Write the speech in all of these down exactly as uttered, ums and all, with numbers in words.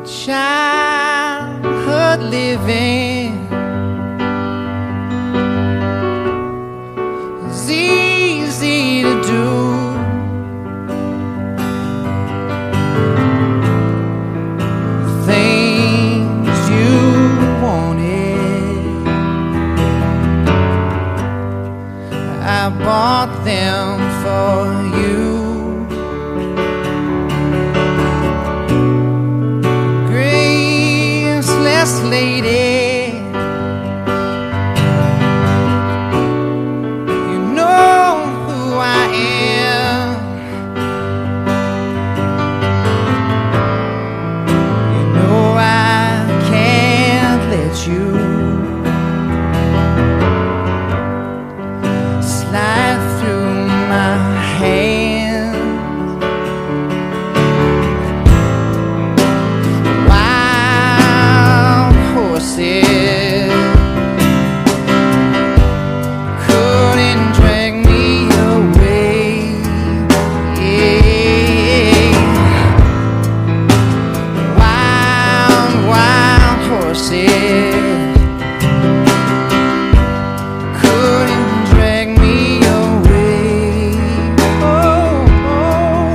childhood living is easy to do. Things you wanted, I bought them for you. Lady, you know who I am. You know I can't let you slide through my hands. Couldn't drag me away, yeah. Wild, wild horses couldn't drag me away. Oh, oh.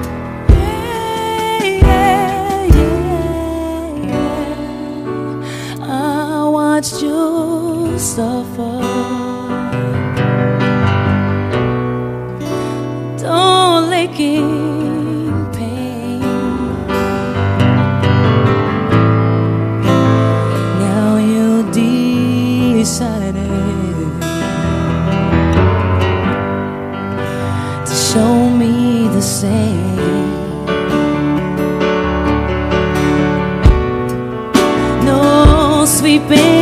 Yeah, yeah, yeah. I watched you suffer. Don't lick in pain. Now you decided to show me the same. No sweeping